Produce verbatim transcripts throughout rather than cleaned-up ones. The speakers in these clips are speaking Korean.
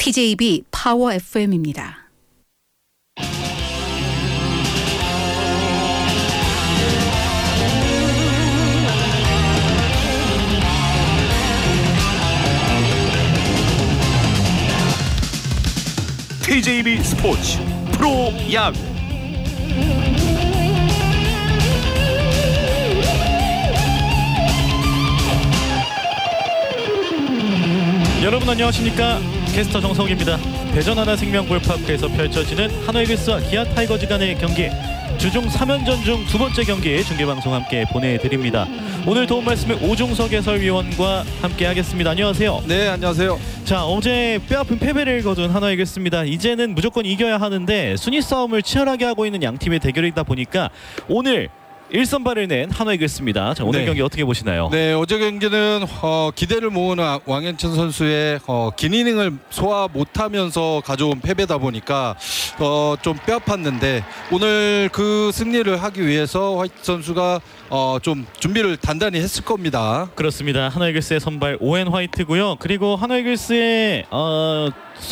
티제이비 파워 에프엠입니다. 티제이비 스포츠 프로야구 여러분 안녕하십니까? 캐스터 정석입니다. 대전 하나생명 볼파크에서 펼쳐지는 한화이글스와 기아 타이거즈 간의 경기 주중 삼 연전 중 두 번째 경기 중계방송 함께 보내드립니다. 오늘 도움 말씀은 오종석 해설위원과 함께 하겠습니다. 안녕하세요. 네, 안녕하세요. 자, 어제 뼈아픈 패배를 거둔 한화이글스입니다. 이제는 무조건 이겨야 하는데 순위 싸움을 치열하게 하고 있는 양 팀의 대결이다 보니까 오늘 일 선발을 낸 한화이글스입니다. 자, 오늘 네. 경기 어떻게 보시나요? 네, 어제 경기는 어, 기대를 모으는 왕현천 선수의 어, 긴 이닝을 소화 못하면서 가져온 패배다 보니까 어, 좀 뼈아팠는데 오늘 그 승리를 하기 위해서 화이트 선수가 어, 좀 준비를 단단히 했을 겁니다. 그렇습니다. 한화이글스의 선발 오웬 화이트고요. 그리고 한화이글스의 어,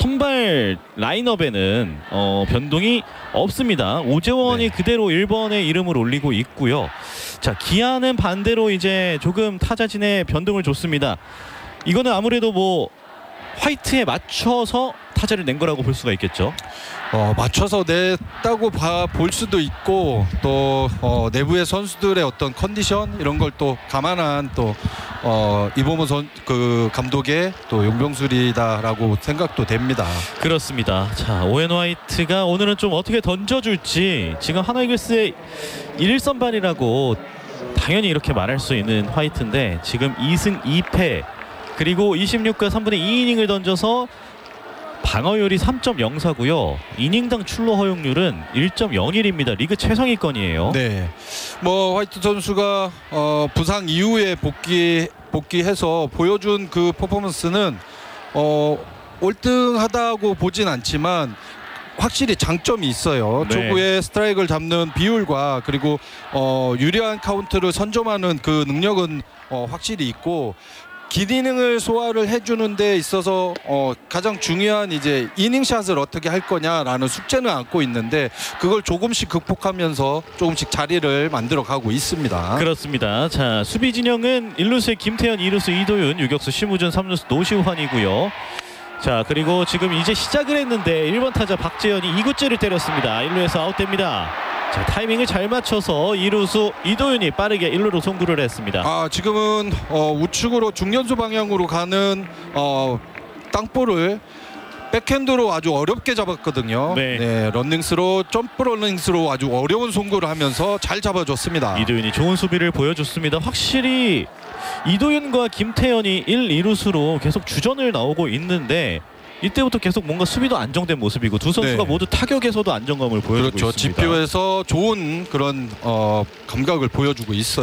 선발 라인업에는 어, 변동이 없습니다. 오재원이 네. 그대로 일 번에 이름을 올리고 있고요. 자, 기아는 반대로 이제 조금 타자진에 변동을 줬습니다. 이거는 아무래도 뭐 화이트에 맞춰서 타자를 낸 거라고 볼 수가 있겠죠. 어, 맞춰서 냈다고 봐, 볼 수도 있고 또 어, 내부의 선수들의 어떤 컨디션 이런 걸 또 감안한 또 어, 이범호 선, 그 감독의 또 용병술이다라고 생각도 됩니다. 그렇습니다. 자, 오웬 화이트가 오늘은 좀 어떻게 던져줄지 지금 한화이글스의 일 선발이라고 당연히 이렇게 말할 수 있는 화이트인데 지금 이 승 이 패 그리고 이십육 과 삼분의 이 이닝을 던져서 방어율이 삼 점 영사고요. 이닝당 출루 허용률은 일 점 영일입니다. 리그 최상위권이에요. 네, 뭐 화이트 선수가 어, 부상 이후에 복귀 복귀해서 보여준 그 퍼포먼스는 어, 월등하다고 보진 않지만 확실히 장점이 있어요. 네. 초구에 스트라이크를 잡는 비율과 그리고 어, 유리한 카운트를 선점하는 그 능력은 어, 확실히 있고. 긴 이닝을 소화를 해주는 데 있어서 어, 가장 중요한 이제 이닝샷을 어떻게 할 거냐라는 숙제는 안고 있는데 그걸 조금씩 극복하면서 조금씩 자리를 만들어 가고 있습니다. 그렇습니다. 자, 수비 진영은 일 루수의 김태현, 이 루수 이도윤, 유격수 심우준, 삼 루수 노시환이고요. 자, 그리고 지금 이제 시작을 했는데 일 번 타자 박재현이 이 구째를 때렸습니다. 일 루에서 아웃됩니다. 자, 타이밍을 잘 맞춰서 이 루수 이도윤이 빠르게 일 루로 송구를 했습니다. 아, 지금은 어, 우측으로 중견수 방향으로 가는 어, 땅볼을 백핸드로 아주 어렵게 잡았거든요. 네. 네, 런닝스로 점프 런닝스로 아주 어려운 송구를 하면서 잘 잡아줬습니다. 이도윤이 좋은 수비를 보여줬습니다. 확실히 이도윤과 김태현이 일, 이 루수로 계속 주전을 나오고 있는데 이때부터 계속 뭔가 수비도 안정된 모습이고 두 선수가 네. 모두 타격에서도 안정감을 보여주고 그렇죠. 있습니다. 지표에서 좋은 그런 어, 감각을 보여주고 있어요.